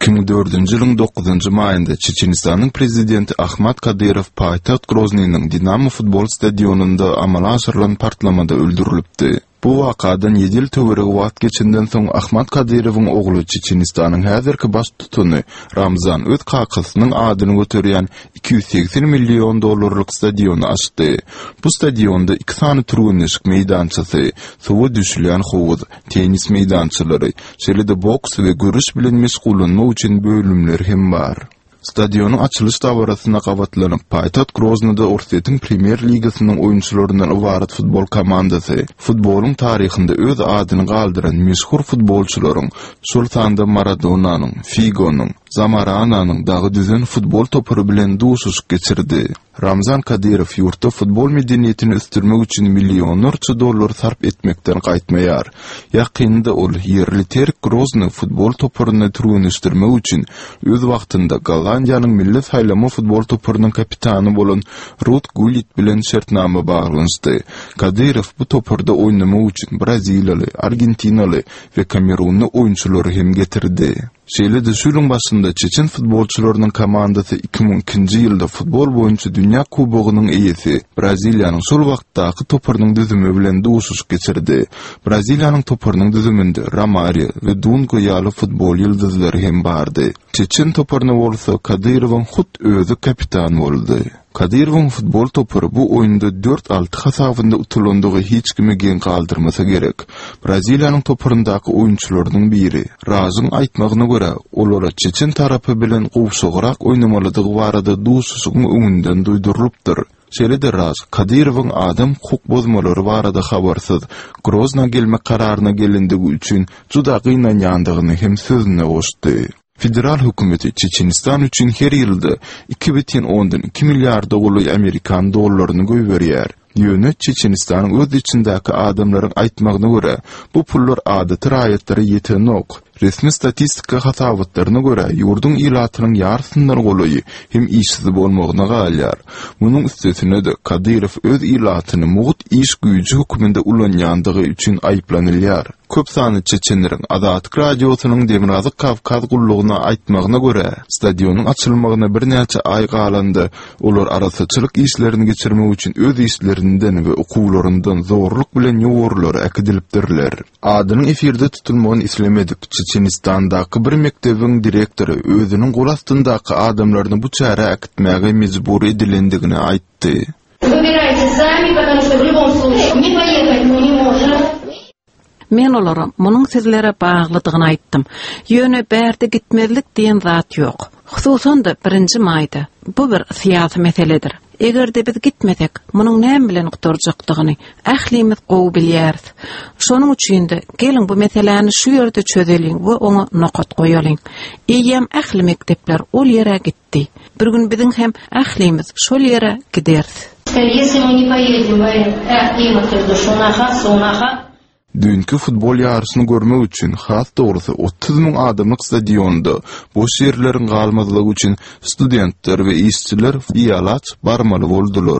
2004-nji ýylyň 9-njy maýynda Çeçenistanyň prezidenti Ahmat Kadyrow paýtaxt Groznyň Dinamo futbol stadionunda amala aşyrylan partlamada öldürilipdi. Bu wakadan 7 ýyl töwereg wagt geçenden soň Ahmat Kadyrowyň ogly Çeçenistanyň häzirki baş tutuny Ramzan öz kakasynyň adyny göterýän $280 milyon stadiony açdy. Bu stadionda 2 sany tribünleşik meýdançysy, suwa düşülýän howuz, tenis meýdançylary, şeýle-de boks we görüş bilen meşgulanma üçin bölümler hem bar. Stadionun açılış dawrasyna gawatlanyp paýtaxt Groznyda Orsetň Premier Ligasynyň oýunçylaryndan ibaret futbol komandasy, futboluň taryhynda öz adyny galdyran meşhur futbolçylaryň, şol sanda Maradonanyň, Figo'nyň, Zamarananyň dagy düzen futbol topary bilen duşuşyk geçirdi. Ramzan Kadyrow ýurtda futbol medeniýetini üstürmek üçin millionlarça dollar sarp etmekden gaýtmaýar. Ýakynda ol ýerli terk Grozny futbol toparyny türünüşdirmek üçin öz wagtynda Gollandiýanyň milli saýlama futbol toparynyň kapitany bolan Ruud Gullit bilen şertnama baglanşdy. Kadyrow bu toparda oýnamak üçin Braziliýaly, Argentinaly we Kamerunly oýunçylary hem getirdi. Şeýle-de şulyň başynda Çeçen futbolçylarynyň komandasy 2002-nji ýylda futbol boýunça Dünýä Kubogynyň eýesi Braziliýanyň şol wagtdaky toparynyň düzümi bilen duşuşyk geçirdi. Braziliýanyň toparynyň düzüminde Romario we Dunga ýaly futbol ýyldyzlary hem bardy. Çeçen toparyny bolsa Kadyrowyň hut özü kapitan boldy. Kadyrowyň futbol topary bu oýunda 4-6 hasabynda utulandygy hiç kime gen galdyrmasa gerek. Braziliýanyň toparyndaky oýunçylarynyň biri Razyn aýtmagyna görä, olara Çeçen tarapy bilen gowşagyrak oýnamalydygy barada duşuşygyň öňünden duýdurylypdyr. Şeýle-de Raz, Kadyrowyň adam huk bozmalary barada habarsyz, Grozna gelmek kararyna gelendigi üçin juda gynanýandygyny hem sözüne goşdy. Federal hökümeti Çeçenistan üçin her ýylda 2,2 milliard Amerikan dollaryny göýberýär. Ýöne Çeçenistanyň öz içindäki adamlaryň aýtmagyna görä, bu pullar adaty raýatlary ýetenok. Resmi statistika hasabatlaryna görä, ýurdun ilatynyň ýarysyndan golaý hem işsiz bolmagyna galýar. Munyň üstesine de Kadyrow öz ilatyny mugut iş güýji höküminde ulanýandygy üçin aýplanylýar. Köp sany Çeçenleriň Azatlyk radiosynyň Demirgazy Kavkaz gullugyna aýtmagyna görä, stadionyň açylmagyna bir näçe ay galandy. Olar arasaçylyk işlerini geçirmek üçin öz işlerinden we okuwlaryndan zorluk bilen ýoğurlar akdilipdirler. Adynyň efirde tutulmagyny islemedik. Çeçenistandaky bir mektebiň direktori özüniň gol astyndaky adamlaryny bu çäre akitmäge mejbur edilendigini aýtdy. Men olara munyň sizlere baglydygyny aýtdym. Ýöne bärde gitmezlik diýen zat ýok. Hususan da 1-nji maýda. Bu bir syýasy meseledir. Egerde biz gitmesek, munyň näme bilen gutdurjakdygyny ählimiz gowy bilýäris. Şonuň üçin de gelin bu meseleni şu ýerde çözelim we oňa nokat goýalyň. Eýem ähli mektepler ol ýere gitdi. Bir gün biziň hem ählimiz şol ýere giderdi. Dünkü futbol ýarysyny görmek üçin has dogrusu 30.000 adamlyk stadionda boş ýerleriň galmazlygy üçin studentler we işçiler ýalaç barmaly boldular.